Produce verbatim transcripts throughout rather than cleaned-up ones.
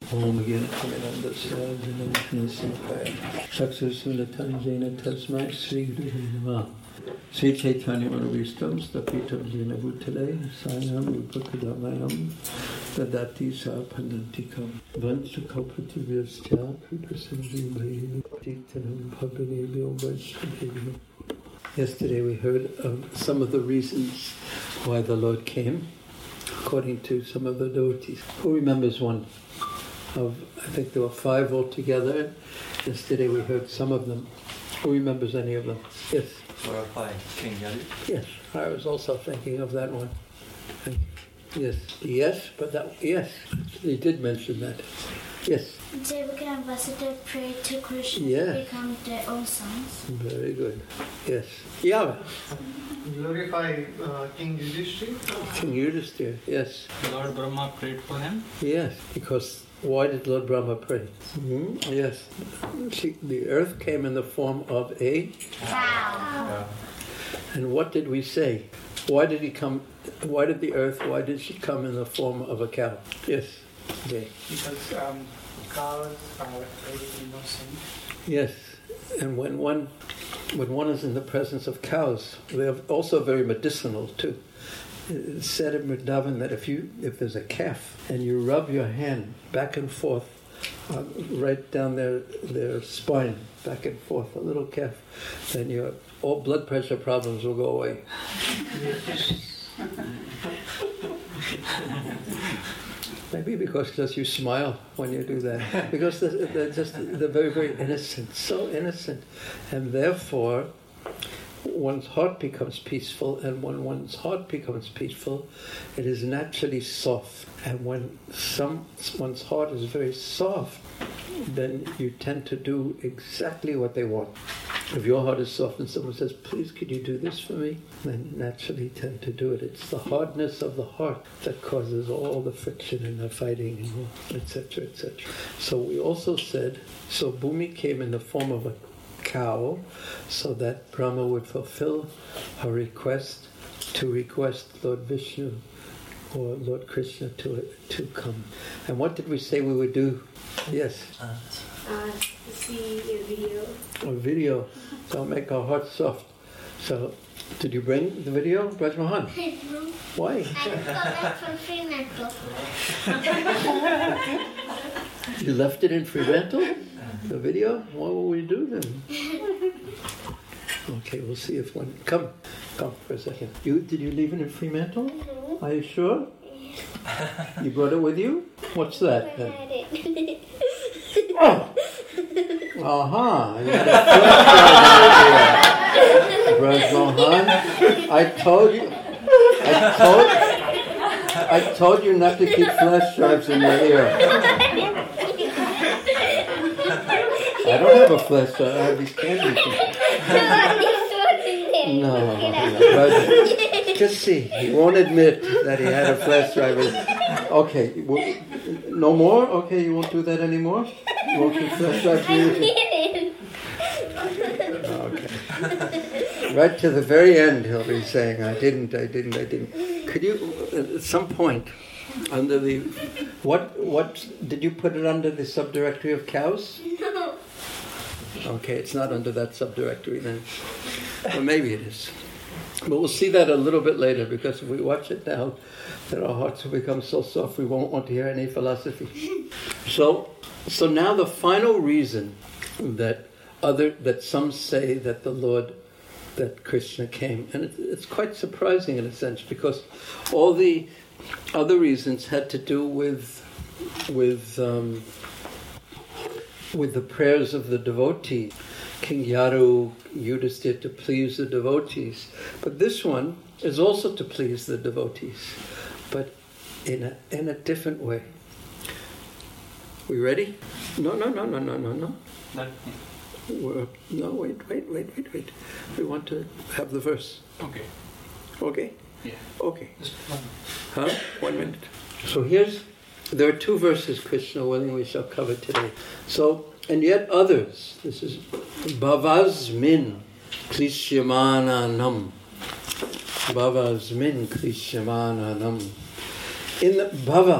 Om again, Kaminandasya, Janamishnisipaya, Chaksusulatangena Tasmai, Sri Guru Nama, Sri Chaitanya Manavistam, Stapitam Jena Bhutale, Sayam Upakadamayam, Dadati Sapandantikam, Vanchakapativyastya, Kripasamji Bhayi, Titanam Paganebyo Vaishnadevi. Yesterday we heard of some of the reasons why the Lord came, according to some of the devotees. Who remembers one? Of, I think there were five altogether. Yesterday we heard some of them. Who remembers any of them? Yes. Four or five. King Yadu? Yes. I was also thinking of that one. Yes. Yes, but that, yes. He did mention that. Yes. Devaki and Vasudeva prayed to Krishna Yeah. to become their own sons. Very good. Yes. Yeah. Glorify uh, King Yudhishthira. King Yudhishthira, yes. Lord Brahma prayed for him? Yes, because why did Lord Brahma pray? Mm-hmm. Yes. She, the earth came in the form of a Cow. Yeah. And what did we say? Why did he come? Why did the earth, why did she come in the form of a cow? Yes. Okay. Because um, cows are very innocent. Yes. And when one when one is in the presence of cows, they're also very medicinal too. It's said in Vrindavan that if you if there's a calf and you rub your hand back and forth, uh, right down their their spine, back and forth, a little calf, then your all blood pressure problems will go away. Maybe because just you smile when you do that. Because they're, they're just they're very, very innocent, so innocent. And therefore, one's heart becomes peaceful, and when one's heart becomes peaceful, it is naturally soft. And when some one's heart is very soft, then you tend to do exactly what they want. If your heart is soft and someone says, please could you do this for me? Then naturally tend to do it. It's the hardness of the heart that causes all the friction and the fighting and et cetera, et cetera. So we also said, so Bhumi came in the form of a cow so that Brahma would fulfill her request to request Lord Vishnu or Lord Krishna to to come. And what did we say we would do? Yes. Uh, see a video. A video. So make our hearts soft. So, did you bring the video, Braj Mohan? Why? I just got back from Fremantle. You left it in Fremantle? The video? What will we do then? Okay, we'll see if one... Come, come for a second. You Did you leave it in Fremantle? Mm-hmm. Are you sure? You brought it with you? What's that then? Oh! Aha! You had a flash drive in your ear. Braj Mohan, I told you... I told... I told you not to keep flash drives in your ear. I don't have a flash drive, I have these candy things. No, no, just see, he won't admit that he had a flash drive. Okay, well, no more? Okay, you won't do that anymore? You won't keep flash drives in your ear? Okay. Right to the very end he'll be saying, I didn't, I didn't, I didn't. Could you, at some point, under the, what, what, did you put it under the subdirectory of cows? No. Okay, it's not under that subdirectory then. Well, maybe it is. But we'll see that a little bit later, because if we watch it now, then our hearts will become so soft we won't want to hear any philosophy. So, so now the final reason that other that some say that the Lord, that Krishna came, and it, it's quite surprising in a sense, because all the other reasons had to do with with um, with the prayers of the devotees. King Yadu, Yudhishthira, to please the devotees. But this one is also to please the devotees, but in a in a different way. We ready? No, no, no, no, no, no, no. We're, no, wait, wait, wait, wait, wait. We want to have the verse. Okay. Okay? Yeah. Okay. Just one. Huh? One minute. So here's, there are two verses, Krishna willing, we shall cover today. So, and yet others, this is Bhavasmin Klishyamananam. Bhavasmin Klishyamananam. In the Bhava,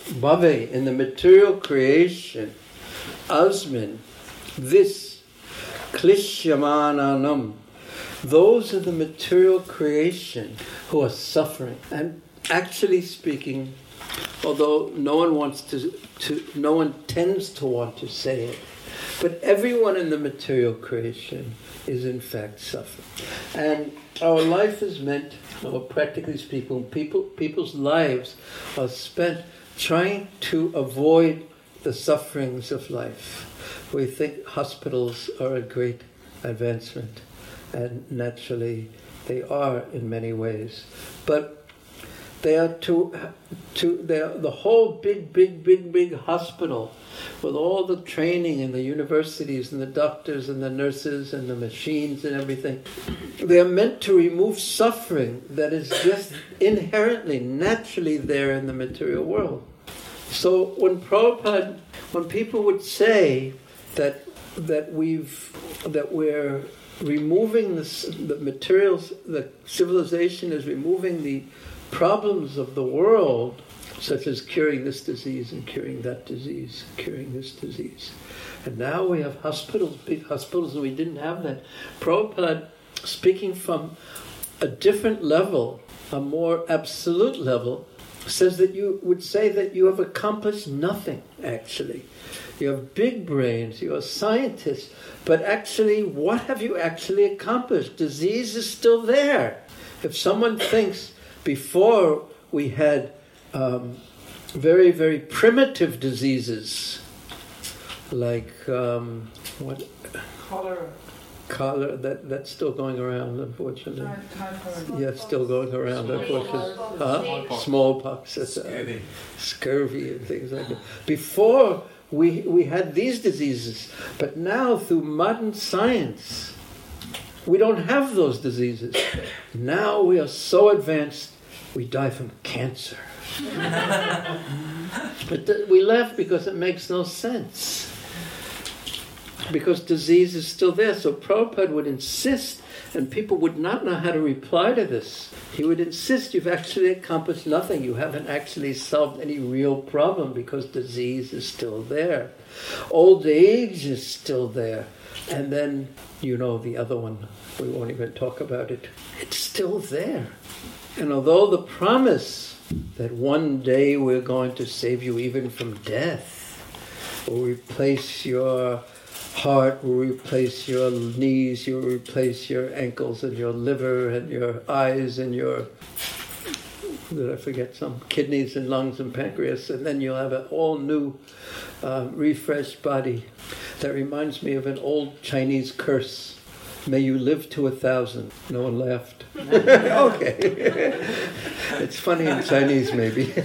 Bhave, in the material creation, asmin, this, klishyamananam, those are the material creation who are suffering. And actually speaking, although no one wants to, to, no one tends to want to say it, but everyone in the material creation is in fact suffering. And our life is meant, or practically speaking, people, people's lives are spent trying to avoid the sufferings of life. We think hospitals are a great advancement, and naturally they are in many ways. But they are to, to they are the whole big, big, big, big hospital with all the training and the universities and the doctors and the nurses and the machines and everything. They are meant to remove suffering that is just inherently, naturally there in the material world. So when Prabhupada, when people would say that that we've that we're removing the, the materials, the civilization is removing the problems of the world, such as curing this disease and curing that disease, curing this disease. And now we have hospitals, big hospitals, and we didn't have that. Prabhupada, speaking from a different level, a more absolute level, says that you would say that you have accomplished nothing, actually. You have big brains, you are scientists, but actually, what have you actually accomplished? Disease is still there. If someone thinks before we had um, very, very primitive diseases, like um, what? Cholera. Cholera, that, that's still going around, unfortunately. Typhoid. Yeah, it's still going around, unfortunately. Huh? Smallpox, that's, uh, scurvy and things like that. Before, we we had these diseases, but now through modern science, we don't have those diseases. Now we are so advanced, we die from cancer. But th- we laugh because it makes no sense. Because disease is still there. So Prabhupada would insist, and people would not know how to reply to this. He would insist, you've actually accomplished nothing. You haven't actually solved any real problem because disease is still there. Old age is still there. And then, you know, the other one, we won't even talk about it. It's still there. And although the promise that one day we're going to save you even from death, or replace your heart, will replace your knees, you'll replace your ankles and your liver and your eyes and your, did I forget some, kidneys and lungs and pancreas, and then you'll have an all new uh, refreshed body. That reminds me of an old Chinese curse. May you live to a thousand. No one laughed. Okay. It's funny in Chinese, maybe.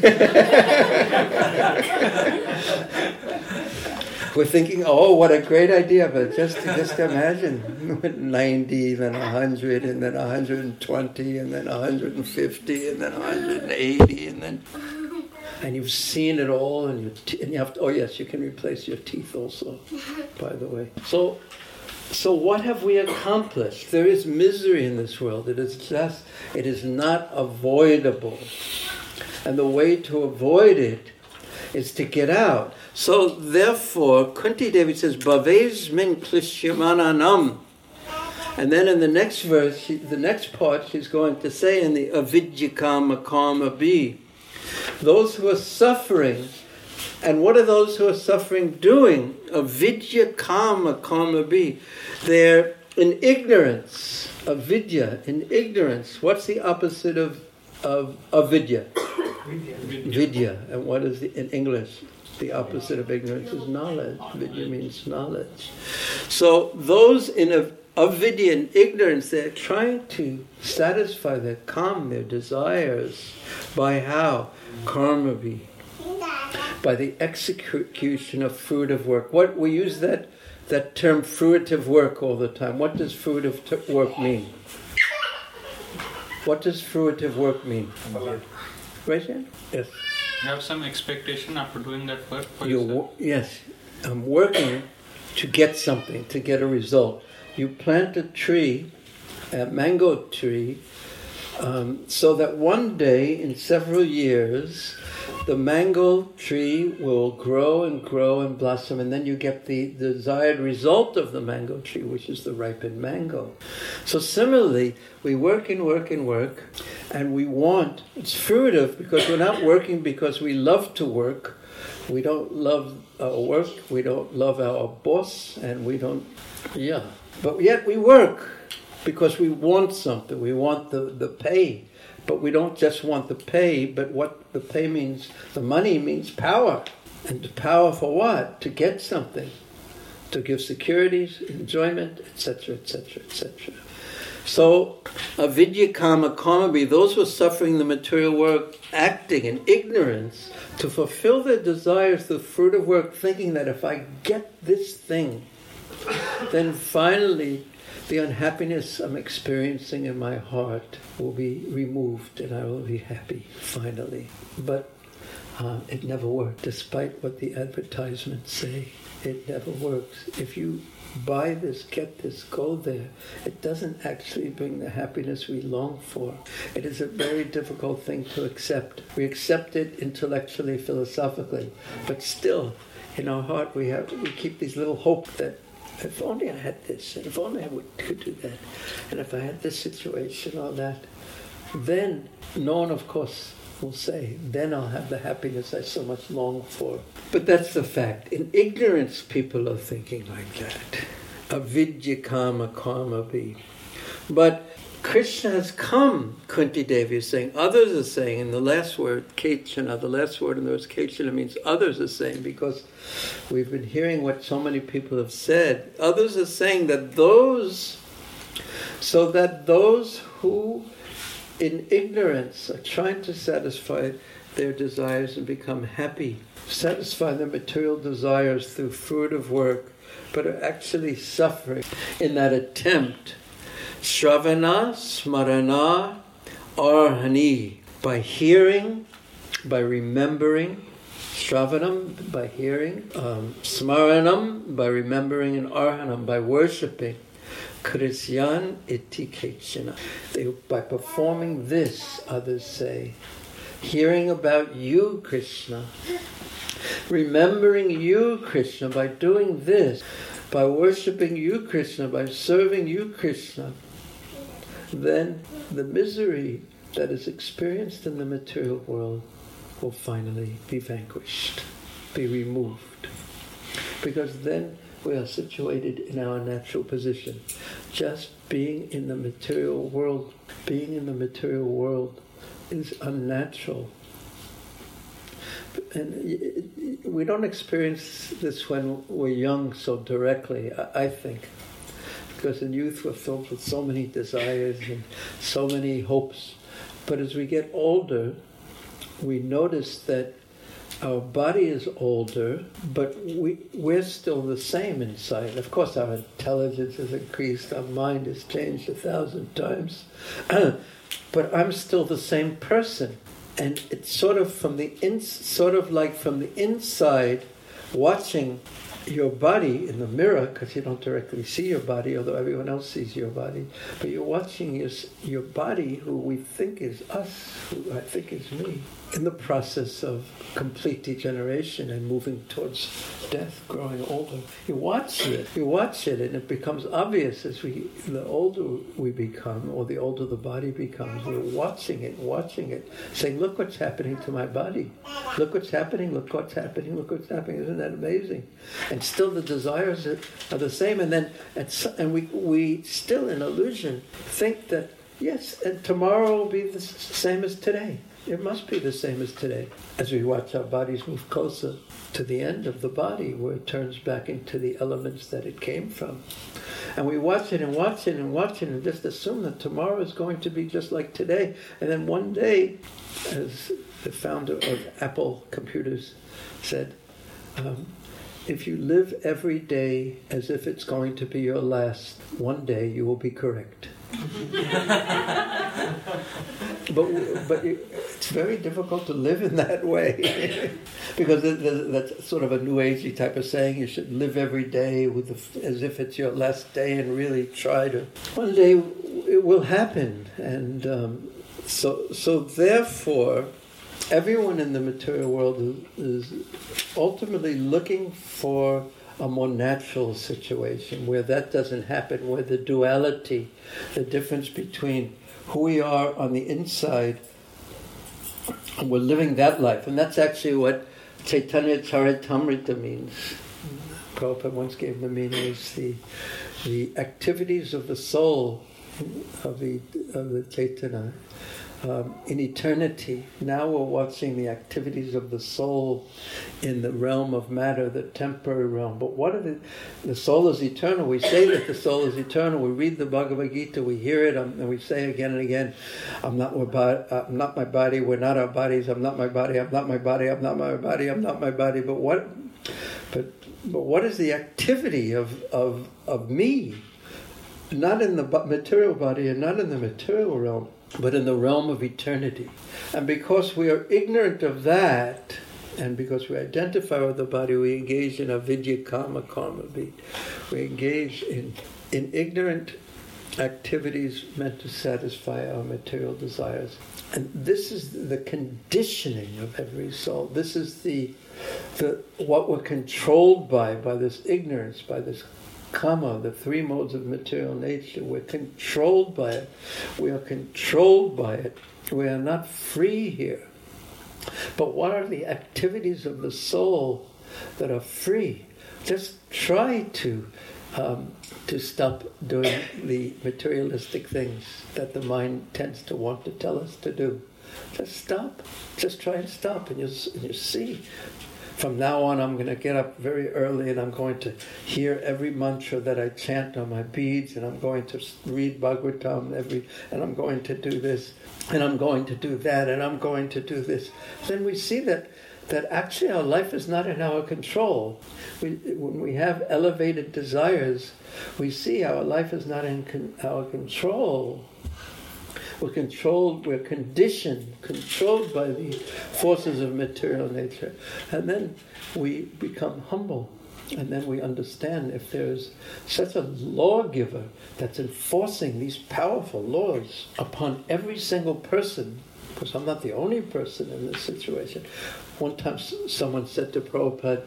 We're thinking, oh, what a great idea, but just just imagine ninety, then one hundred, and then one hundred twenty, and then one hundred fifty, and then one hundred eighty, and then... And you've seen it all, and you, t- and you have to, oh yes, you can replace your teeth also, by the way. So, so what have we accomplished? There is misery in this world. It is just, it is not avoidable. And the way to avoid it is to get out. So therefore, Kunti Devi says, Bhaves min klishyamananam. And then in the next verse, she, the next part, she's going to say in the avidya kama karma bi, those who are suffering, and what are those who are suffering doing? Avidya kama karma bi. They're in ignorance. Avidya, in ignorance. What's the opposite of, of avidya? Vidya. Vidya. And what is the, in English? The opposite of ignorance is knowledge. Vidya means knowledge. So those in a, avidya and ignorance, they're trying to satisfy their karma, their desires, by how? Karma bi. By the execution of fruitive work. What we use that that term fruitive work all the time. What does fruitive t- work mean? What does fruitive work mean? Right here? Yes. You have some expectation after doing that work for You yourself? wo- yes. I'm working to get something, to get a result. You plant a tree, a mango tree, Um, so that one day, in several years, the mango tree will grow and grow and blossom, and then you get the desired result of the mango tree, which is the ripened mango. So similarly, we work and work and work, and we want, it's fruitive because we're not working because we love to work. We don't love our work, we don't love our boss, and we don't, yeah. But yet we work because we want something, we want the, the pay. But we don't just want the pay, but what the pay means, the money means power. And the power for what? To get something. To give securities, enjoyment, et cetera, et cetera, et cetera. So, avidya kama kamabhi, those who are suffering the material work, acting in ignorance, to fulfill their desires, the fruit of work, thinking that if I get this thing, then finally the unhappiness I'm experiencing in my heart will be removed and I will be happy, finally. But uh, it never works, despite what the advertisements say. It never works. If you buy this, get this, go there, it doesn't actually bring the happiness we long for. It is a very difficult thing to accept. We accept it intellectually, philosophically, but still, in our heart we have we keep these little hopes that if only I had this, and if only I would, could do that, and if I had this situation or that, then no one, of course, will say, then I'll have the happiness I so much long for. But that's the fact. In ignorance, people are thinking like that. Avidya kama karma bhi. But Krishna has come, Kunti Devi is saying. Others are saying, in the last word, Kechana, the last word in the words Kechana means others are saying, because we've been hearing what so many people have said. Others are saying that those, so that those who in ignorance are trying to satisfy their desires and become happy, satisfy their material desires through fruitive work, but are actually suffering in that attempt. Shravana, Smarana, Arhani, by hearing, by remembering, Shravanam, by hearing, um, Smaranam, by remembering, and Arhanam, by worshipping. Krisyan iti kechana. They, by performing this, others say, hearing about you, Krishna, remembering you, Krishna, by doing this, by worshipping you, Krishna, by serving you, Krishna, then the misery that is experienced in the material world will finally be vanquished, be removed. Because then we are situated in our natural position. Just being in the material world, being in the material world is unnatural. And we don't experience this when we're young so directly, I think. Because in youth we're filled with so many desires and so many hopes. But as we get older, we notice that our body is older, but we, we're still the same inside. Of course, our intelligence has increased, our mind has changed a thousand times. But I'm still the same person. And it's sort of from the in, sort of like from the inside, watching your body in the mirror, because you don't directly see your body, although everyone else sees your body. But you're watching your, your body, who we think is us, who I think is me, in the process of complete degeneration and moving towards death, growing older. You watch it, you watch it, and it becomes obvious as we, the older we become, or the older the body becomes, we're watching it, watching it, saying, look what's happening to my body. Look what's happening, look what's happening, look what's happening. Isn't that amazing? And still the desires are, are the same, and then and we we still in illusion think that, yes, and tomorrow will be the same as today. It must be the same as today. As we watch our bodies move closer to the end of the body, where it turns back into the elements that it came from. And we watch it and watch it and watch it and just assume that tomorrow is going to be just like today. And then one day, as the founder of Apple Computers said, um, if you live every day as if it's going to be your last, one day you will be correct. but but it's very difficult to live in that way because that's sort of a new agey type of saying. You should live every day with the, as if it's your last day, and really try to. One day it will happen, and um, so, so therefore, everyone in the material world is, is ultimately looking for a more natural situation where that doesn't happen, where the duality, the difference between who we are on the inside, and we're living that life. And that's actually what Chaitanya Charitamrita means. Prabhupada once gave the meaning as the the activities of the soul of the of the Chaitanya um, in eternity. Now we're watching the activities of the soul in the realm of matter, the temporary realm. But what are the the soul is eternal. We say that the soul is eternal. We read the Bhagavad Gita, we hear it, um, and we say again and again, "I'm not my body. I'm not my body. We're not our bodies. I'm not my body. I'm not my body. I'm not my body. I'm not my body." But what? But but what is the activity of of of me? Not in the material body and not in the material realm, but in the realm of eternity. And because we are ignorant of that, and because we identify with the body, we engage in avidya kama karma. We engage in, in ignorant activities meant to satisfy our material desires. And this is the conditioning of every soul. This is the, the what we're controlled by, by this ignorance, by this kama, the three modes of material nature. We're controlled by it. We are controlled by it. We are not free here. But what are the activities of the soul that are free? Just try to um, to stop doing the materialistic things that the mind tends to want to tell us to do. Just stop. Just try and stop, and you and you see. From now on, I'm going to get up very early and I'm going to hear every mantra that I chant on my beads, and I'm going to read Bhagavatam every, and I'm going to do this, and I'm going to do that, and I'm going to do this. Then we see that that actually our life is not in our control. We, when we have elevated desires, we see our life is not in con- our control. We're controlled, we're conditioned, controlled by the forces of material nature. And then we become humble. And then we understand if there's such a lawgiver that's enforcing these powerful laws upon every single person, because I'm not the only person in this situation. One time someone said to Prabhupada,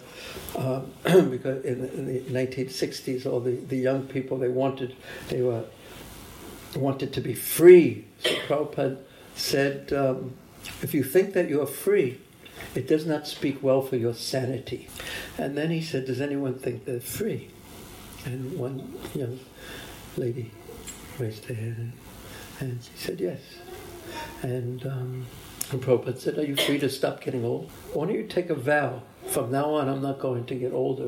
um, because in the, in the nineteen sixties, all the, the young people, they wanted, they were wanted to be free. So Prabhupada said, um, if you think that you are free, it does not speak well for your sanity. And then he said, does anyone think they're free? And one young lady raised her hand and she said, yes. And, um, and Prabhupada said, are you free to stop getting old? Why don't you take a vow? From now on, I'm not going to get older.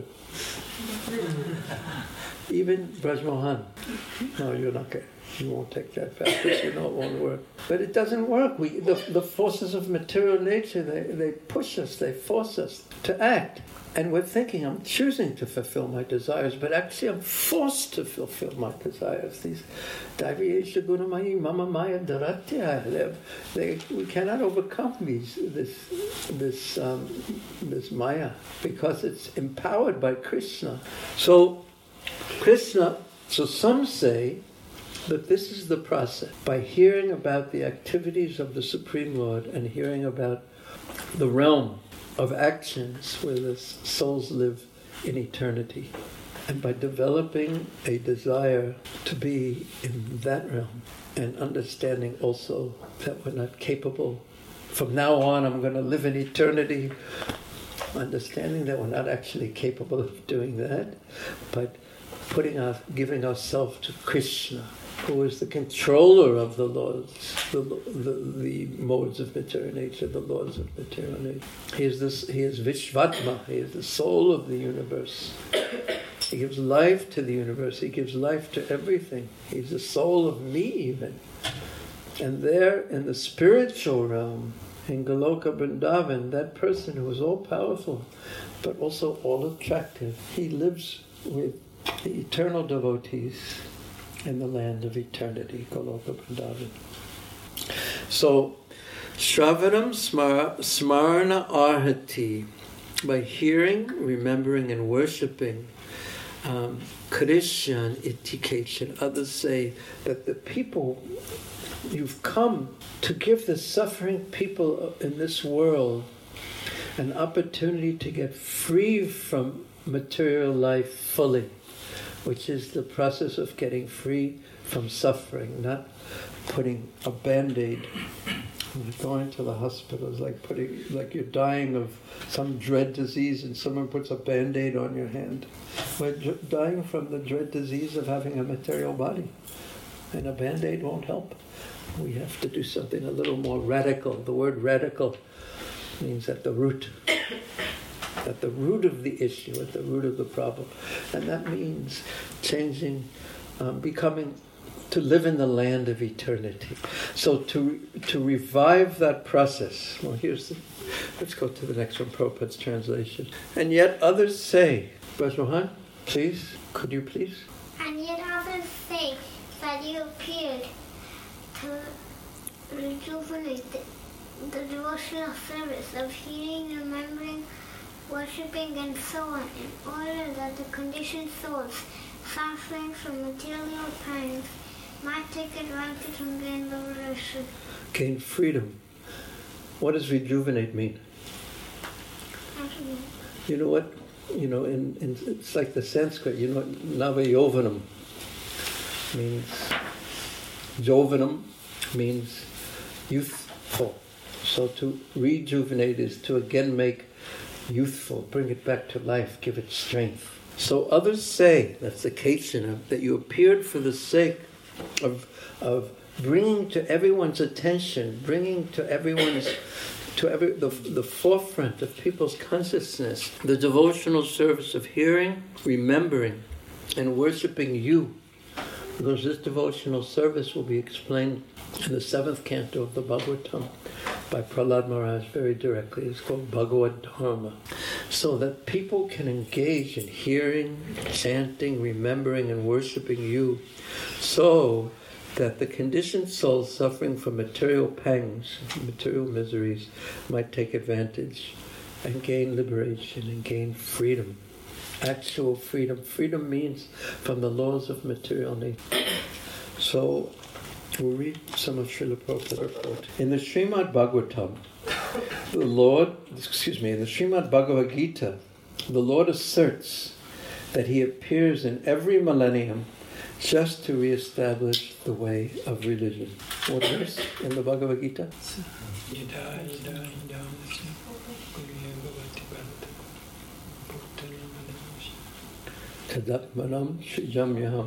Even Braj Mohan, no, you're not going. You won't take that vow because you know it won't work. But it doesn't work. We, the, the forces of material nature, they, they push us, they force us to act. And we're thinking, I'm choosing to fulfill my desires, but actually I'm forced to fulfill my desires. These Daiviyesha Gunamayi Mama Maya Dharatya, they, we cannot overcome these, this this um, this Maya because it's empowered by Krishna. So Krishna, so some say that this is the process. By hearing about the activities of the Supreme Lord and hearing about the realm of actions where the souls live in eternity, and by developing a desire to be in that realm and understanding also that we're not capable, from now on I'm going to live in eternity, understanding that we're not actually capable of doing that, but putting our, giving ourselves to Krishna, who is the controller of the laws, the, the, the modes of material nature, the laws of material nature. He is this. He is Vishvatma. He is the soul of the universe. He gives life to the universe. He gives life to everything. He's the soul of me even. And there, in the spiritual realm, in Goloka Vrindavan, that person who is all powerful, but also all attractive, he lives with the eternal devotees in the land of eternity, Goloka Vrindavan. So, Shravanam smar- Smarana Arhati, by hearing, remembering, and worshipping um, Christian etication. Others say that the people, you've come to give the suffering people in this world an opportunity to get free from material life fully, which is the process of getting free from suffering, not putting a band-aid. Going to the hospital is like putting, like you're dying of some dread disease and someone puts a band-aid on your hand. We're dying from the dread disease of having a material body, and a band-aid won't help. We have to do something a little more radical. The word radical means at the root, at the root of the issue, at the root of the problem. And that means changing, um, becoming, to live in the land of eternity. So to to revive that process, well here's the, let's go to the next one, Prabhupada's translation. And yet others say, Brother Mohan, please, could you please? And yet others say that you appeared to rejuvenate the, the devotional service of hearing, remembering, worshipping, and so on, in order that the conditioned souls suffering from material pangs might take advantage and gain liberation. Gain freedom. What does rejuvenate mean? You know what? You know, in, in it's like the Sanskrit. You know, Navayovanam means Jovanam means youthful. So to rejuvenate is to again make youthful, bring it back to life, give it strength. So others say, that's the Kechana, that you appeared for the sake of of bringing to everyone's attention, bringing to everyone's, to every the, the forefront of people's consciousness, the devotional service of hearing, remembering, and worshipping you. Because this devotional service will be explained in the seventh canto of the Bhagavatam by Prahlad Maharaj very directly. It's called Bhagavad Dharma. So that people can engage in hearing, chanting, remembering, and worshipping you, so that the conditioned souls suffering from material pangs, material miseries, might take advantage and gain liberation and gain freedom. Actual freedom. Freedom means from the laws of material nature. So, we'll read some of Srila Prabhupada's report. In the Srimad Bhagavatam, the Lord, excuse me, in the Srimad Bhagavad Gita, the Lord asserts that He appears in every millennium just to re-establish the way of religion. What verse in the Bhagavad Gita? Tadatmanam Shijamyaham.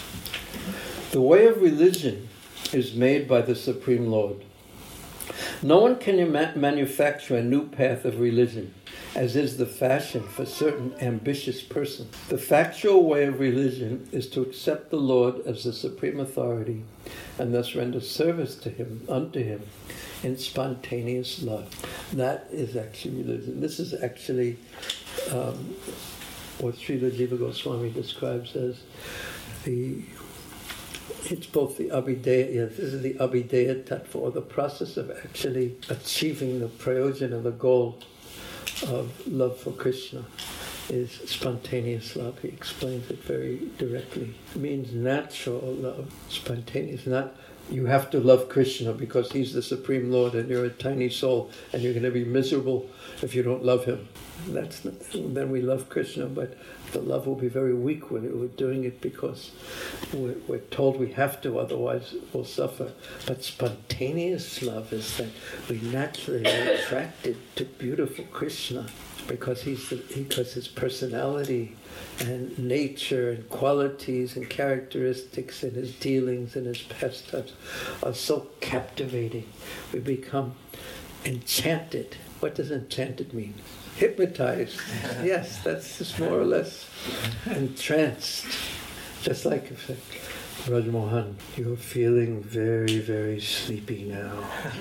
The way of religion is made by the Supreme Lord. No one can ma- manufacture a new path of religion, as is the fashion for certain ambitious persons. The factual way of religion is to accept the Lord as the supreme authority and thus render service to Him, unto Him, in spontaneous love. That is actually religion. This is actually um, what Srila Jiva Goswami describes as the, it's both the Abhideya, yes, this is the Abhideya Tattva, or the process of actually achieving the prayojana, the goal of love for Krishna, is spontaneous love. He explains it very directly. It means natural love, spontaneous, not you have to love Krishna because He's the Supreme Lord and you're a tiny soul and you're going to be miserable if you don't love Him. That's not, then we love Krishna, but the love will be very weak when we're doing it because we're, we're told we have to, otherwise we'll suffer. But spontaneous love is that we naturally are attracted to beautiful Krishna because he's the, because His personality and nature and qualities and characteristics and His dealings and His pastimes are so captivating. We become enchanted. What does enchanted mean? Hypnotized. Yes, that's just more or less entranced. Just like if Raj Mohan, you're feeling very, very sleepy now.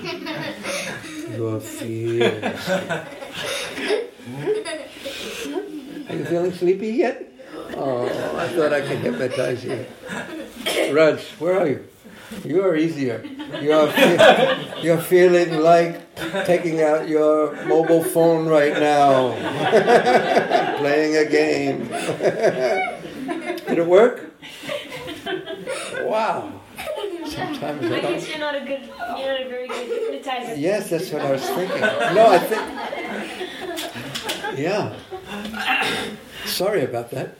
You're feeling sleepy. Are you feeling sleepy yet? Oh, I thought I could hypnotize you. Raj, where are you? You are easier. You're, fe- you're feeling like taking out your mobile phone right now, playing a game. Did it work? Wow. Sometimes I I don't. guess you're not a good, you're not a very good hypnotizer. Yes, that's what I was thinking. No, I think. Yeah. Sorry about that.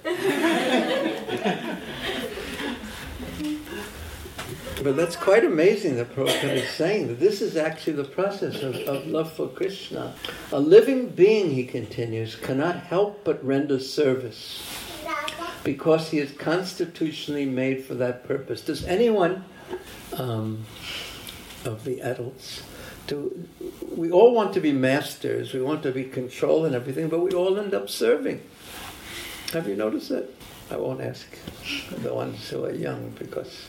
But that's quite amazing that Prabhupada is saying that this is actually the process of, of love for Krishna. A living being, he continues, cannot help but render service because he is constitutionally made for that purpose. Does anyone um, of the adults, do, we all want to be masters, we want to be control and everything, but we all end up serving. Have you noticed that? I won't ask the ones who are young because...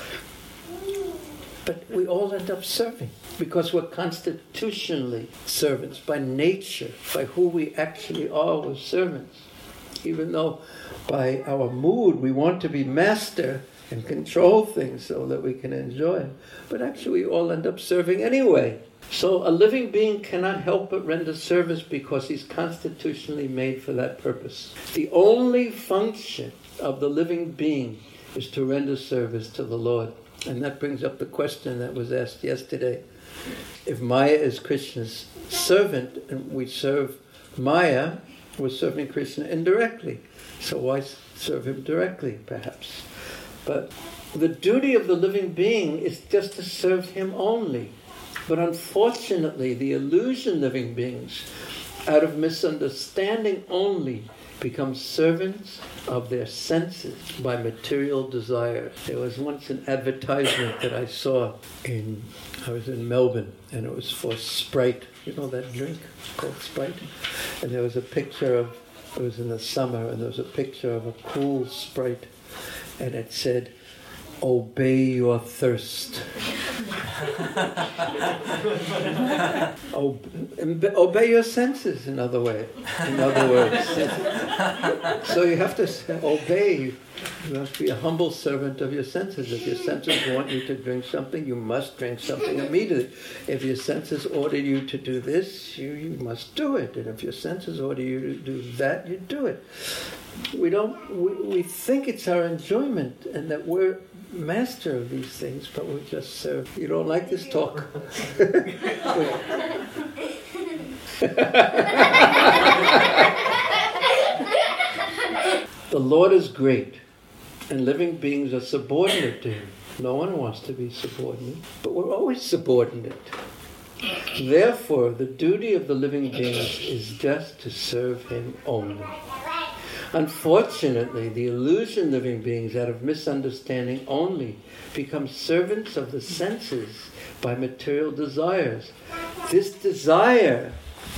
But we all end up serving because we're constitutionally servants by nature, by who we actually are, we're servants. Even though by our mood we want to be master and control things so that we can enjoy. But actually we all end up serving anyway. So a living being cannot help but render service because he's constitutionally made for that purpose. The only function of the living being is to render service to the Lord. And that brings up the question that was asked yesterday. If Maya is Krishna's servant and we serve Maya, we're serving Krishna indirectly. So why serve him directly, perhaps? But the duty of the living being is just to serve him only. But unfortunately, the illusion living beings, out of misunderstanding only, become servants of their senses by material desire. There was once an advertisement that I saw in, I was in Melbourne, and it was for Sprite. You know that drink called Sprite? And there was a picture of, it was in the summer, and there was a picture of a cool Sprite, and it said, "Obey your thirst." Obey your senses, in other way. In other words, so you have to obey. You have to be a humble servant of your senses. If your senses want you to drink something, you must drink something immediately. If your senses order you to do this, you, you must do it. And if your senses order you to do that, you do it. We don't. We, we think it's our enjoyment and that we're master of these things, but we just serve. You don't like this talk? The Lord is great, and living beings are subordinate to him. No one wants to be subordinate, but we're always subordinate. Therefore, the duty of the living beings is just to serve him only. Unfortunately, the illusion living beings, out of misunderstanding only, become servants of the senses by material desires. This desire,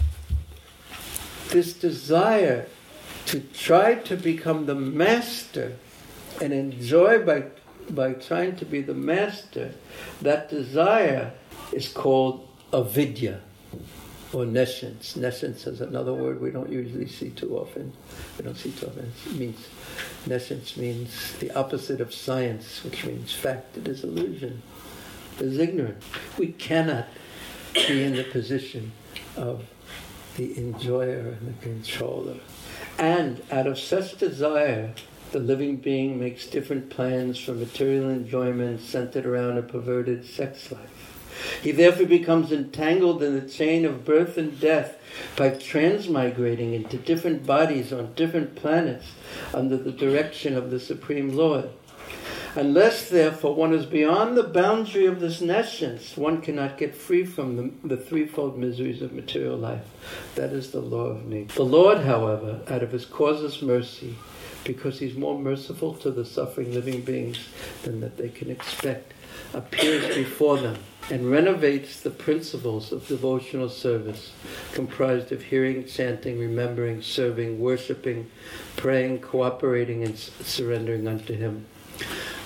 this desire to try to become the master and enjoy by, by trying to be the master, that desire is called avidya, or nescience. Nescience is another word we don't usually see too often. We don't see too often. It means, nescience means the opposite of science, which means fact. It is illusion. It is ignorant. We cannot be in the position of the enjoyer and the controller. And out of such desire, the living being makes different plans for material enjoyment centered around a perverted sex life. He therefore becomes entangled in the chain of birth and death by transmigrating into different bodies on different planets under the direction of the Supreme Lord. Unless, therefore, one is beyond the boundary of this nescience, one cannot get free from the, the threefold miseries of material life. That is the law of nature. The Lord, however, out of his causeless mercy, because he's more merciful to the suffering living beings than that they can expect, appears before them and renovates the principles of devotional service, comprised of hearing, chanting, remembering, serving, worshipping, praying, cooperating, and surrendering unto him.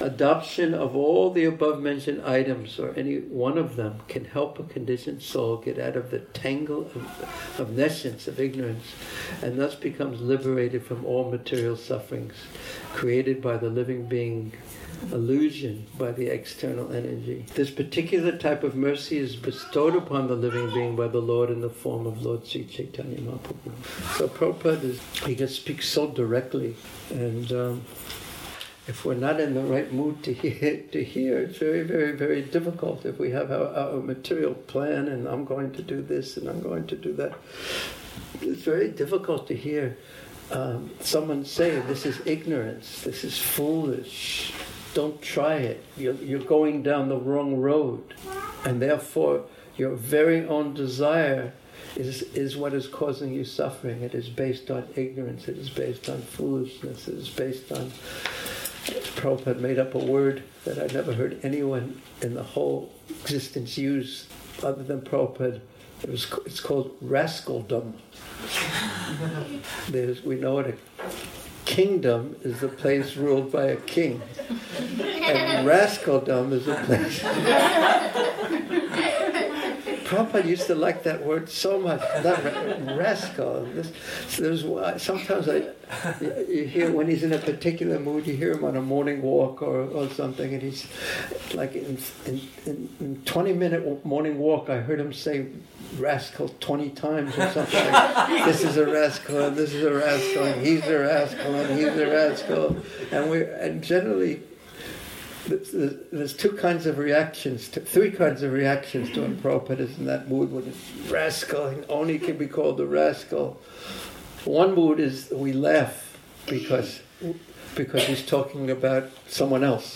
Adoption of all the above-mentioned items, or any one of them, can help a conditioned soul get out of the tangle of, of nescience, of ignorance, and thus becomes liberated from all material sufferings created by the living being, illusion by the external energy. This particular type of mercy is bestowed upon the living being by the Lord in the form of Lord Sri Chaitanya Mahaprabhu. So Prabhupada, is, he can speak so directly, and um, if we're not in the right mood to hear, to hear, it's very, very, very difficult. If we have our, our material plan and I'm going to do this and I'm going to do that, it's very difficult to hear um, someone say, this is ignorance, this is foolish, don't try it, you're, you're going down the wrong road. And therefore, your very own desire is, is what is causing you suffering. It is based on ignorance, it is based on foolishness, it is based on... Prabhupada made up a word that I never heard anyone in the whole existence use other than Prabhupada. It was, it's called rascaldom. There's, we know what a kingdom is the place ruled by a king. And rascaldom is a place... Prabhupada used to like that word so much. Not ra- rascal. This, so there's, sometimes I, you hear when he's in a particular mood, you hear him on a morning walk or, or something, and he's like in, in, in, in twenty minute morning walk, I heard him say rascal twenty times or something. Like, this is a rascal, and this is a rascal, and he's a rascal, and he's a rascal, and we and generally. There's two kinds of reactions, to, three kinds of reactions to when Prabhupada is in that mood when it's rascal, and only can be called a rascal. One mood is we laugh because because he's talking about someone else.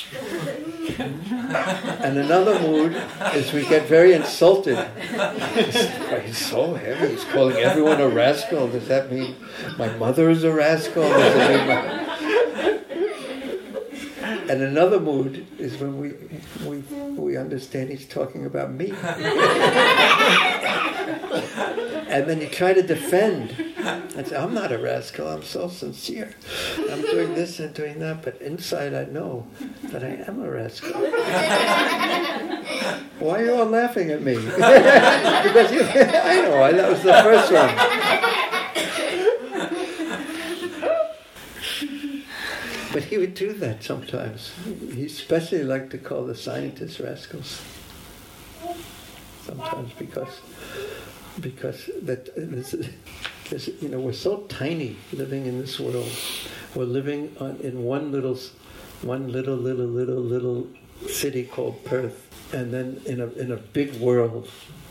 And another mood is we get very insulted. He's so heavy, he's calling everyone a rascal. Does that mean my mother is a rascal? Does it mean my... And another mood is when we we we understand he's talking about me. And then you try to defend. And say, I'm not a rascal, I'm so sincere. I'm doing this and doing that, but inside I know that I am a rascal. Why are you all laughing at me? Because you, I know, I, that was the first one. But he would do that sometimes. He especially liked to call the scientists rascals. Sometimes because because that this, this, you know, we're so tiny living in this world. We're living on, in one little one little little little little city called Perth, and then in a in a big world.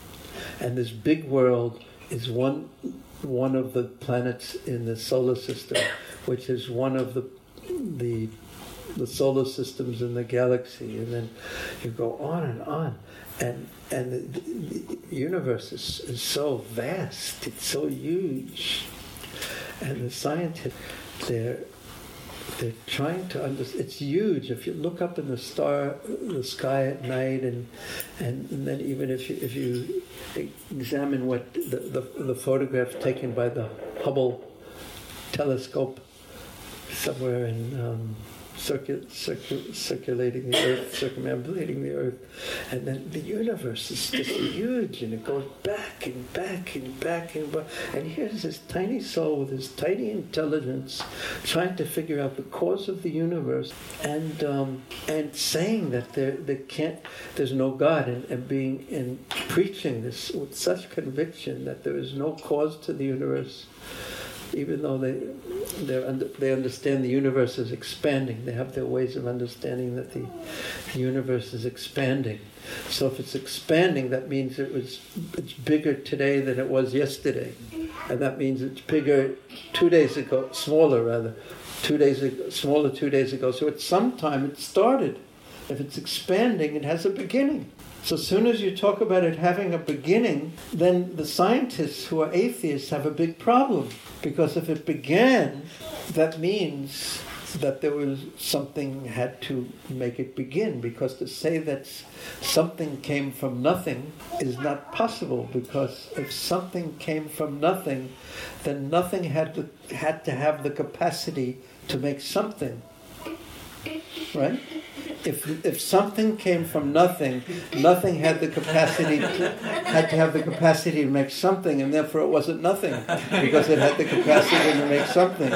And this big world is one one of the planets in the solar system, which is one of the the the solar systems in the galaxy, and then you go on and on, and and the, the universe is, is so vast, it's so huge, and the scientists, they're they're trying to understand. It's huge. If you look up in the star, the sky at night, and and, and then even if you, if you examine what the, the the photograph taken by the Hubble telescope somewhere in um, circu- circu- circulating the Earth, circumambulating the Earth, and then the universe is just huge, and it goes back and back and back and back. And here's this tiny soul with this tiny intelligence trying to figure out the cause of the universe, and um, and saying that there there can't, there's no God, and, and being and preaching this with such conviction that there is no cause to the universe. Even though they under, they understand the universe is expanding, they have their ways of understanding that the, the universe is expanding. So if it's expanding, that means it was it's bigger today than it was yesterday, and that means it's bigger two days ago, smaller rather, two days ago, smaller two days ago. So at some time it started. If it's expanding, it has a beginning. So as soon as you talk about it having a beginning, then the scientists who are atheists have a big problem. Because if it began, that means that there was something had to make it begin. Because to say that something came from nothing is not possible. Because if something came from nothing, then nothing had to, had to have the capacity to make something. right? If if something came from nothing, nothing had the capacity to, had to have the capacity to make something, and therefore it wasn't nothing because it had the capacity to make something.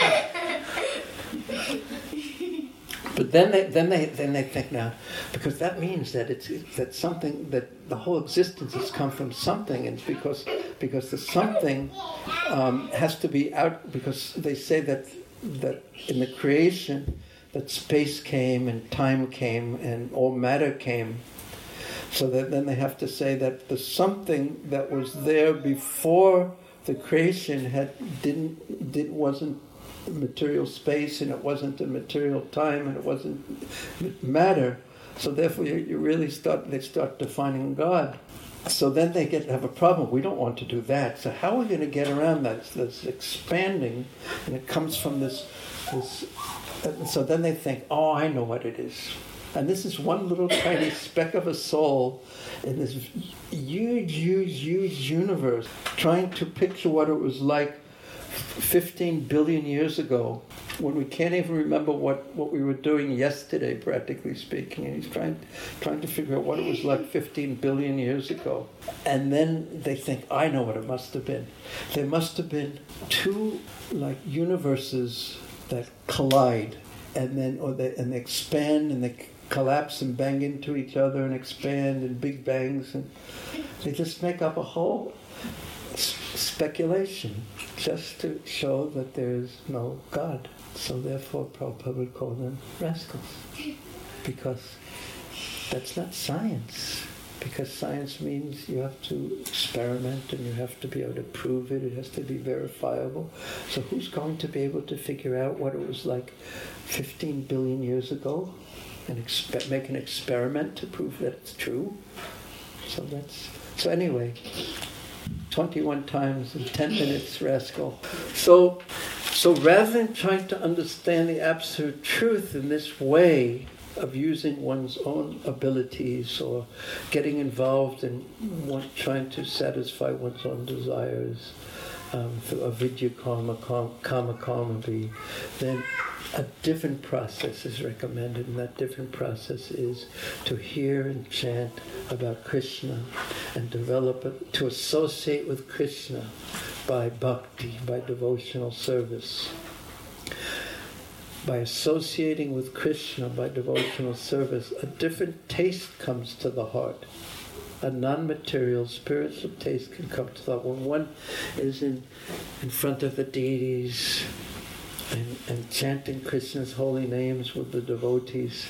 But then they then they then they think now, because that means that it's that something that the whole existence has come from something, and it's because because the something um, has to be out, because they say that that in the creation that space came and time came and all matter came. So that then they have to say that the something that was there before the creation had didn't did wasn't material space, and it wasn't a material time, and it wasn't matter. So therefore you, you really start they start defining God. So then they get have a problem. We don't want to do that. So how are we going to get around that? This expanding, and it comes from this this uh, so then they think, oh, I know what it is. And this is one little tiny speck of a soul in this huge, huge, huge universe, trying to picture what it was like fifteen billion years ago, when we can't even remember what, what we were doing yesterday, practically speaking. And he's trying trying to figure out what it was like fifteen billion years ago. And then they think, I know what it must have been. There must have been two like universes that collide, and then or they and they expand and they collapse and bang into each other and expand in big bangs, and they just make up a whole s- speculation just to show that there is no God. So therefore Prabhupada would call them rascals, because that's not science. Because science means you have to experiment and you have to be able to prove it. It has to be verifiable. So who's going to be able to figure out what it was like fifteen billion years ago and expe- make an experiment to prove that it's true? So that's so anyway. twenty-one times in ten minutes, rascal. So, so rather than trying to understand the absolute truth in this way of using one's own abilities or getting involved in one, trying to satisfy one's own desires um, through avidya karma, kama karma, then a different process is recommended, and that different process is to hear and chant about Krishna and develop it, to associate with Krishna by bhakti, by devotional service. By associating with Krishna by devotional service, a different taste comes to the heart. A non-material, spiritual taste can come to the heart. When one is in, in front of the deities and, and chanting Krishna's holy names with the devotees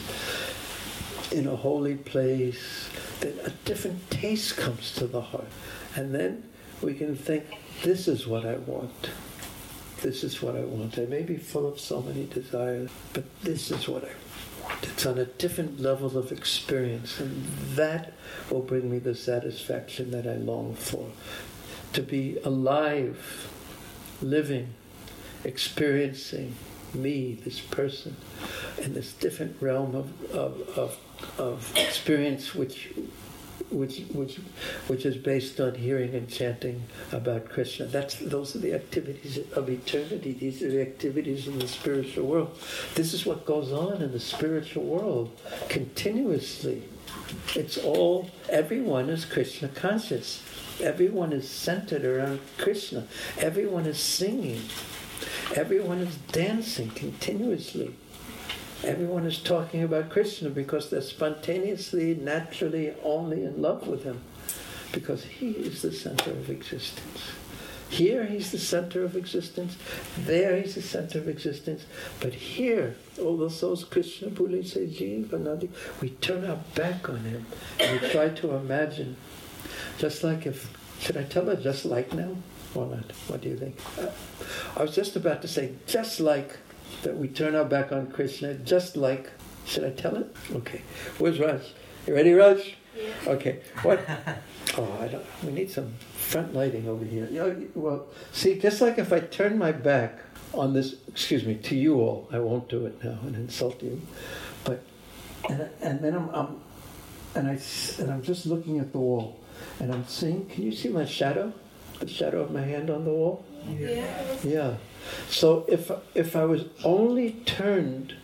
in a holy place, then a different taste comes to the heart. And then we can think, this is what I want. This is what I want. I may be full of so many desires, but this is what I want. It's on a different level of experience, and that will bring me the satisfaction that I long for. To be alive, living, experiencing me, this person, in this different realm of of, of, of experience which Which, which, which is based on hearing and chanting about Krishna. That's those are the activities of eternity. These are the activities in the spiritual world. This is what goes on in the spiritual world continuously. It's all. Everyone is Krishna conscious. Everyone is centered around Krishna. Everyone is singing. Everyone is dancing continuously. Everyone is talking about Krishna because they're spontaneously, naturally only in love with him, because he is the center of existence. Here he's the center of existence, there he's the center of existence, but here, all those souls, Krishna, Bhule, Jiva, Nadi, we turn our back on him and we try to imagine, just like if, should I tell her just like now or not? What do you think? Uh, I was just about to say, just like that we turn our back on Krishna, just like, should I tell it? Okay. Where's Raj? You ready, Raj? Yeah. Okay. What? Oh, I don't, we need some front lighting over here. You know, well, see, just like if I turn my back on this, excuse me, to you all, I won't do it now and insult you, but, and, and then I'm, I'm, and I, and I'm just looking at the wall, and I'm seeing, can you see my shadow? The shadow of my hand on the wall? Yeah. Yeah. So if if I was only turned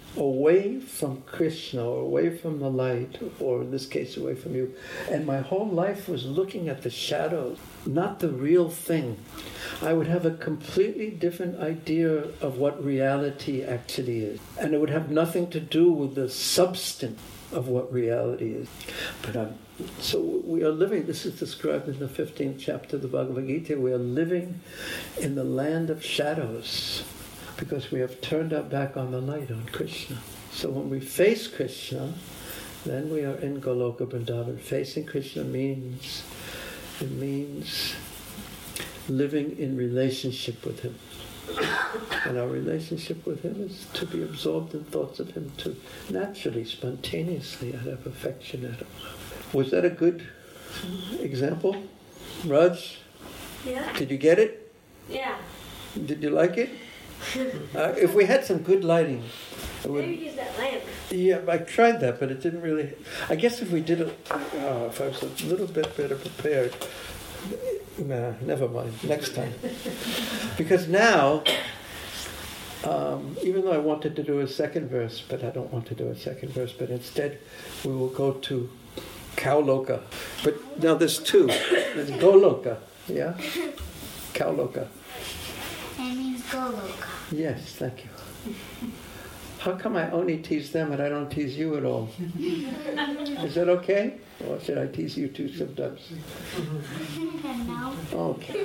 away from Krishna, or away from the light, or in this case, away from you. And my whole life was looking at the shadows, not the real thing. I would have a completely different idea of what reality actually is. And it would have nothing to do with the substance of what reality is. But I'm, so we are living, this is described in the fifteenth chapter of the Bhagavad Gita, we are living in the land of shadows, because we have turned our back on the light, on Krishna. So when we face Krishna, then we are in Goloka Vrindavan. Facing Krishna means, it means living in relationship with him. And our relationship with him is to be absorbed in thoughts of him, to naturally, spontaneously, out of affection, out of love. Was that a good example? Raj? Yeah. Did you get it? Yeah. Did you like it? Uh, if we had some good lighting, it would, Maybe use that lamp. yeah, I tried that, but it didn't really. I guess if we did it, uh, if I was a little bit better prepared, nah, never mind. Next time, because now, um, even though I wanted to do a second verse, but I don't want to do a second verse, but instead we will go to Kauloka. But now there's two. There's Goloka, yeah, Kauloka. That means Goloka. Yes, thank you. How come I only tease them and I don't tease you at all? Is that okay? Or should I tease you too sometimes? No. Okay.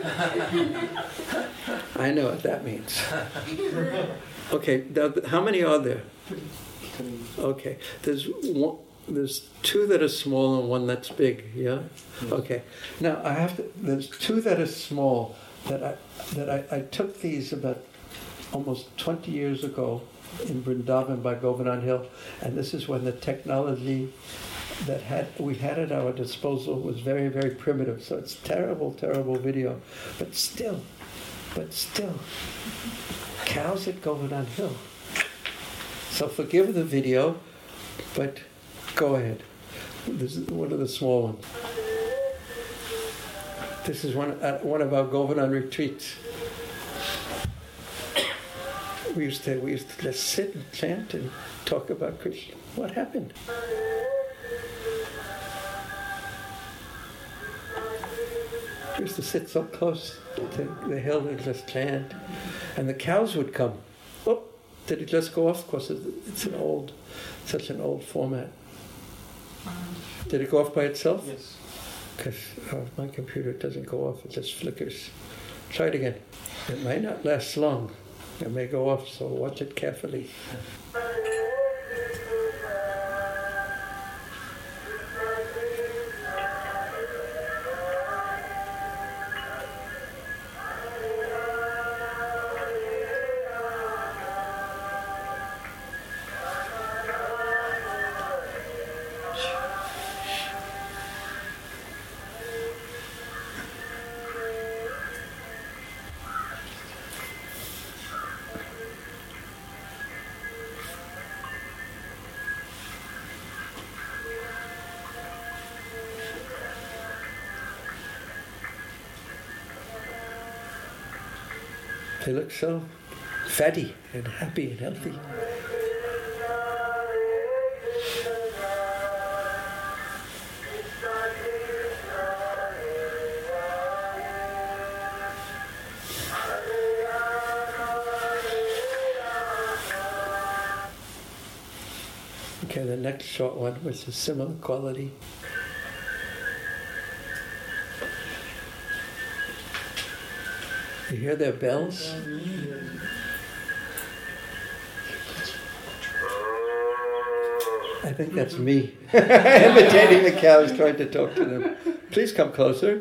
I know what that means. Okay, now, how many are there? Okay, there's one, there's two that are small and one that's big, yeah? Okay. Now, I have to, there's two that are small that I, that I, I took these about almost twenty years ago in Vrindavan by Govardhan Hill, and this is when the technology that had we had at our disposal was very, very primitive. So it's terrible, terrible video, but still, but still, cows at Govardhan Hill. So forgive the video, but go ahead. This is one of the small ones. This is one at one of our Govardhan retreats. We used to we used to just sit and chant and talk about Krishna. What happened? We used to sit so close to the hill and just chant, and the cows would come. Oh, did it just go off? Of course, it's an old, such an old format. Did it go off by itself? Yes. Because uh, my computer doesn't go off, it just flickers. Try it again. It may not last long. It may go off, so watch it carefully. They look so fatty and happy and healthy. Okay, the next short one was a similar quality. You hear their bells? I think that's me imitating the cows, trying to talk to them. Please come closer.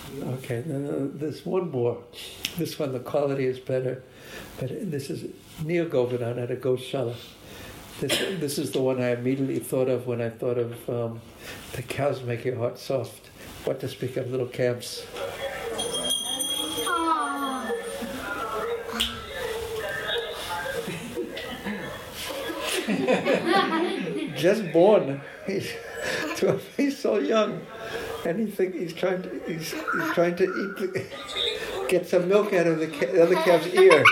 Okay, then uh, there's one more. This one, the quality is better, but this is Neil Govardhan at a Goshala. This this is the one I immediately thought of when I thought of um, the cows make your heart soft. What to speak of little calves. Just born. He's, he's so young, and he think he's trying to he's, he's trying to eat the, get some milk out of the, ca- the other calf's ear.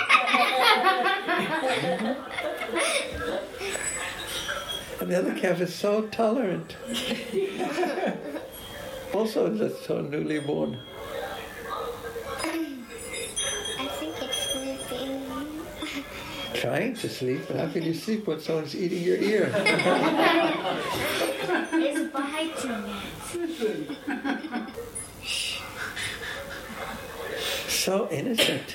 And the other calf is so tolerant. Also, just so newly born. I think it's sleeping. Trying to sleep, but how can you sleep when someone's eating your ear? It's biting it. So innocent.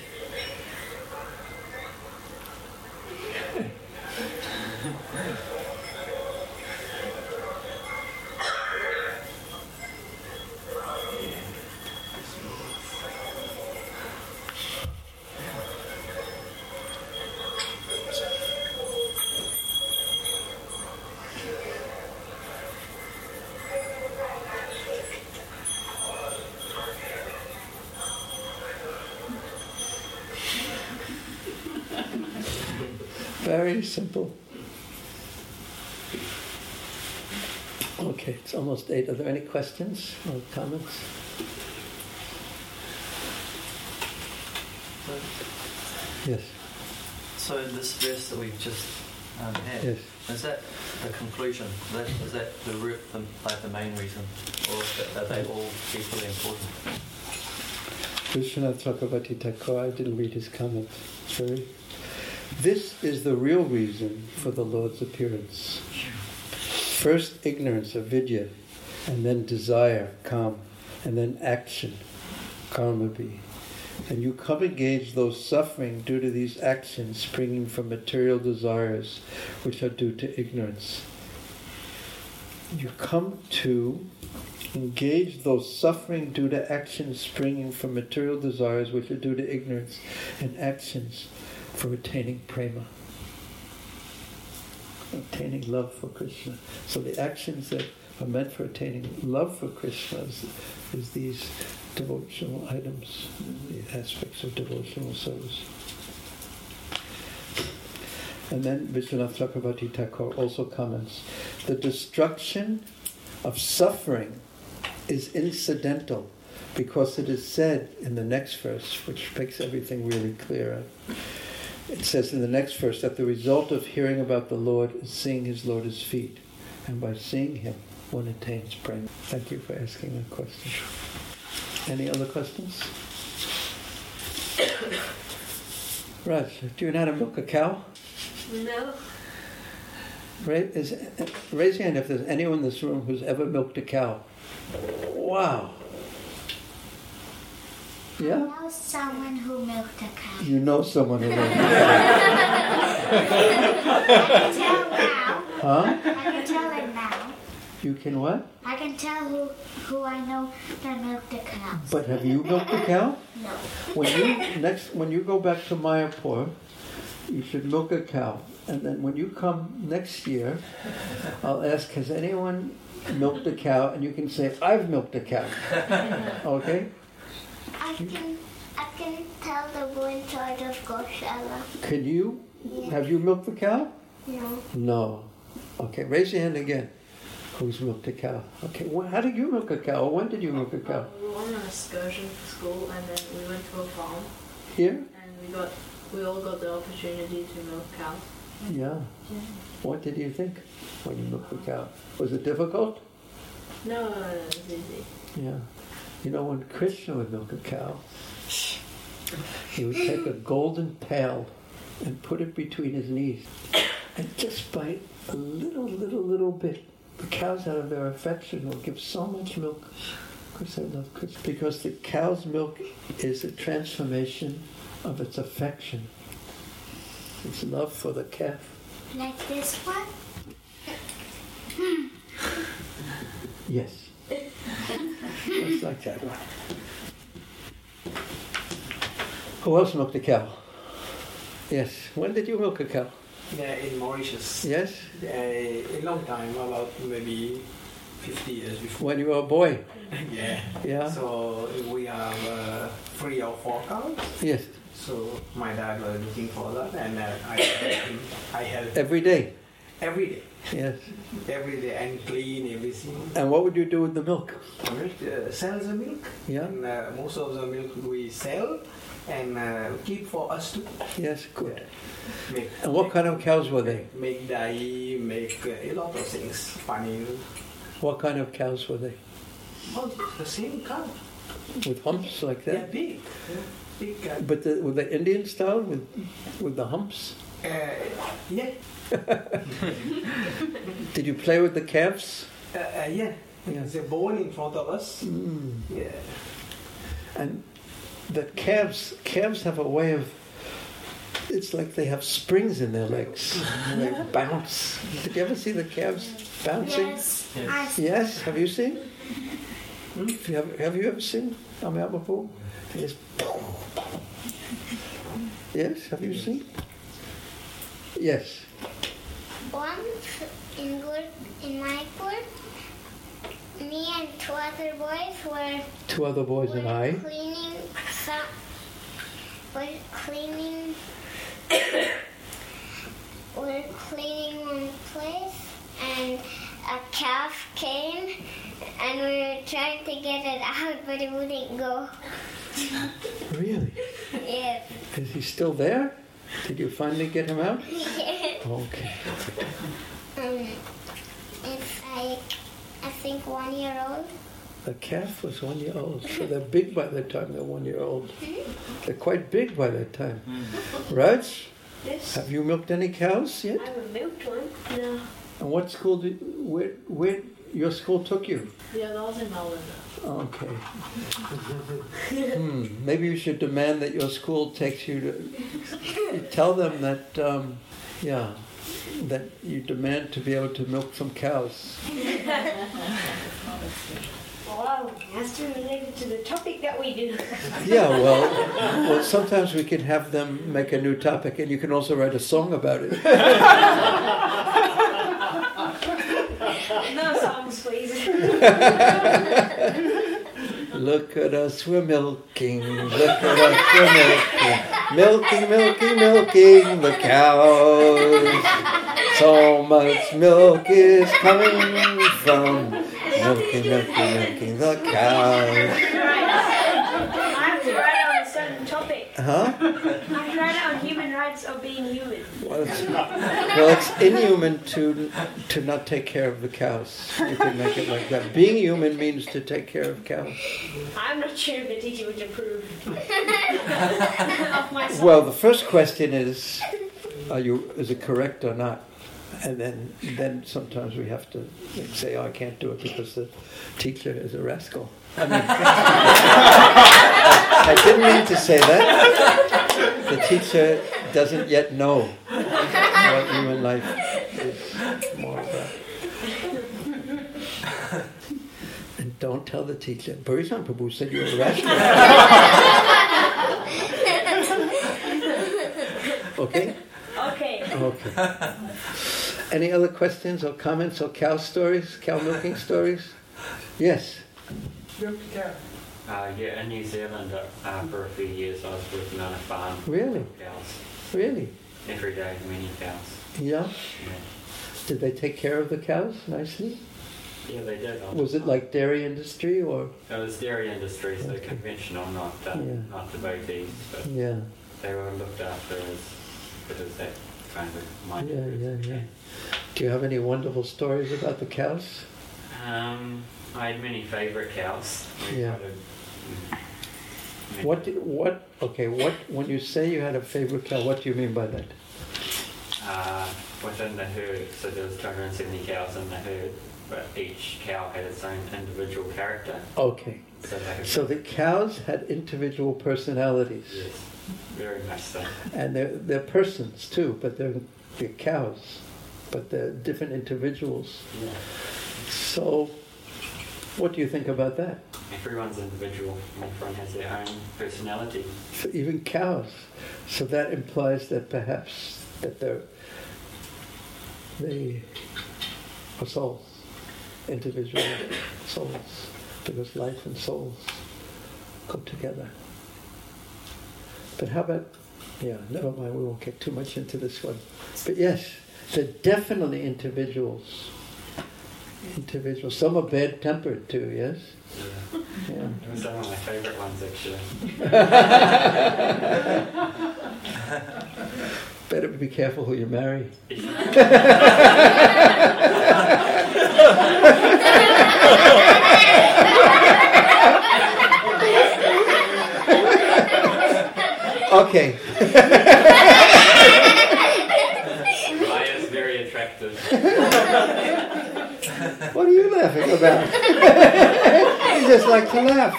Very simple. Okay, it's almost eight. Are there any questions or comments? Yes. So this verse that we've just um, had, Yes. is that the conclusion? Is that, is that the, root, the like the main reason, or are they all equally important? Vishwanath Chakravarti Thakur, I didn't read his comment. Sorry. This is the real reason for the Lord's appearance. First ignorance, avidya, and then desire, kam, and then action, karmabhi. And you come engage those suffering due to these actions springing from material desires, which are due to ignorance. You come to engage those suffering due to actions springing from material desires, which are due to ignorance, and actions for attaining prema, attaining love for Krishna. So the actions that are meant for attaining love for Krishna is, is these devotional items, the aspects of devotional service. And then Vishwanath Chakravarti Thakur also comments, the destruction of suffering is incidental because it is said in the next verse, which makes everything really clear. It says in the next verse that the result of hearing about the Lord is seeing his lotus feet. And by seeing him, one attains prema. Thank you for asking that question. Any other questions? Raj, do you know how to milk a cow? No. Raise, is, raise your hand if there's anyone in this room who's ever milked a cow. Wow. Yeah? I know someone who milked a cow. You know someone who milked a cow. I can tell now. Huh? I can tell it now. You can what? I can tell who, who I know that milked a cow. But have you milked a cow? No. When you next, when you go back to Mayapur, you should milk a cow. And then when you come next year, I'll ask, has anyone milked a cow? And you can say, I've milked a cow. Okay? I can I can tell the boy in charge of Goshala. Can you? Yeah. Have you milked the cow? No. No. Okay, raise your hand again. Who's milked a cow? Okay, well, how did you milk a cow? When did you milk a cow? We went on an excursion for school, and then we went to a farm, Here? and we got we all got the opportunity to milk cows. Yeah. What did you think when you milked the cow? Was it difficult? No, no, no, it was easy. Yeah. You know, when Krishna would milk a cow, he would take a golden pail and put it between his knees. And just by a little, little, little bit, the cows out of their affection will give so much milk. Because they love Krishna. Because the cow's milk is a transformation of its affection. Its love for the calf. Like this one? Yes. Just like that one. Who else milked a cow? Yes. When did you milk a cow? Yeah, in Mauritius. Yes? Uh, a long time, about maybe fifty years before. When you were a boy? Yeah. Yeah? So we have uh, three or four cows. Yes. So my dad was looking for that, and uh, I helped him. I helped Every day? every day, Yes. every day, and clean everything. And what would you do with the milk? Milk, uh, sell the milk, Yeah? and uh, most of the milk we sell and uh, keep for us too. Yes, good. Yeah. Make, And what kind of cows were they? Make dye, make uh, a lot of things. Paneer. What kind of cows were they? Oh, the same cow. With humps like They're that? big. Yeah. Big cow. But the, with the Indian style, with with the humps? Uh, yeah. Did you play with the calves? Uh, uh, yeah. Yeah. There's a bowl in front of us. Mm. Yeah. And the calves calves have a way of, it's like they have springs in their legs. And they bounce. Did you ever see the calves bouncing? Yes. Yes. Yes, have you seen? Hmm? Have, you, have, have you ever seen Amiabapur? Yes. Yes, have you seen? Yes. Once in Gur, in Manipur, me and two other boys were, Two other boys were and I. cleaning some, were cleaning, were cleaning one place, and a calf came, and we were trying to get it out, but it wouldn't go. Really? Yes. Is he still there? Did you finally get him out? Okay. um, it's like, I think one year old. The calf was one year old, so they're big by the time they're one year old. They're quite big by that time. Raj, Yes. have you milked any cows yet? I haven't milked one. No. And what school did, where, where your school took you? Yeah, that was in Melbourne. Okay. Hmm. Maybe you should demand that your school takes you to, you tell them that, um, yeah, that you demand to be able to milk some cows. Well, that's related to the topic that we do. Yeah, well, well, sometimes we can have them make a new topic, and you can also write a song about it. No songs, please. Look at us, we're milking. Look at us, we're milking, milking, milking, milking the cows. So much milk is coming from milking, milking, milking the cows. I have to write on a certain topic. Huh? I have to write on human rights of being human. Well, it's, well, it's inhuman to to not take care of the cows. You can make it like that. Being human means to take care of cows. I'm not sure if the teacher would approve of myself. Well, the first question is, are you? Is it correct or not? And then, then sometimes we have to say, "Oh, I can't do it because the teacher is a rascal." I mean, I didn't mean to say that. The teacher doesn't yet know what human life is more about. And don't tell the teacher. Burisan Prabhu said you're a rascal. Okay? Okay. Okay. Any other questions or comments or cow stories, cow milking stories? Yes. Uh, yeah, in New Zealand, uh, for a few years, I was working on a farm. Really? With cows. Really? Every day, many cows. Yeah. Yeah, Did they take care of the cows nicely? yeah they did. Was it like dairy industry or? It was dairy industry, so Okay. conventional, not uh, Yeah. not the bogey's, but Yeah. they were looked after as good as that kind of Yeah, minded. yeah, yeah. Do you have any wonderful stories about the cows? Um, I had many favourite cows. We Yeah. had a- mm, What? do- What? Okay. What? When you say you had a favorite cow, what do you mean by that? Uh, within the herd, so there was two hundred seventy cows in the herd, but each cow had its own individual character. Okay. So they had So the cows had individual personalities, yes, very much so. and they're they're persons too, but they're they're cows, but they're different individuals. Yeah. So, what do you think about that? everyone's individual, and everyone has their own personality. So even cows. So that implies that perhaps that they're they are souls, individual souls, because life and souls go together. But how about, yeah, never mind, we won't get too much into this one. But yes, they're definitely individuals. Individuals. Some are bad-tempered too, yes? Yeah. Yeah. Some of my favourite ones, actually. Better be careful who you marry. Okay. Maya's very attractive. What are you laughing about? You just like to laugh.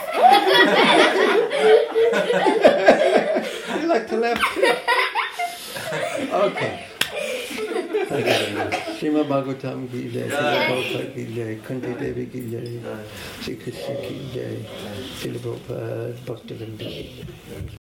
You like to laugh too. Okay. Srimad Bhagavatam ki jai, Srila Prabhupada ki jai, Kunti Devi ki jai, Sri Krishna ki jai, Srila Prabhupada Bhaktivinoda ki jai.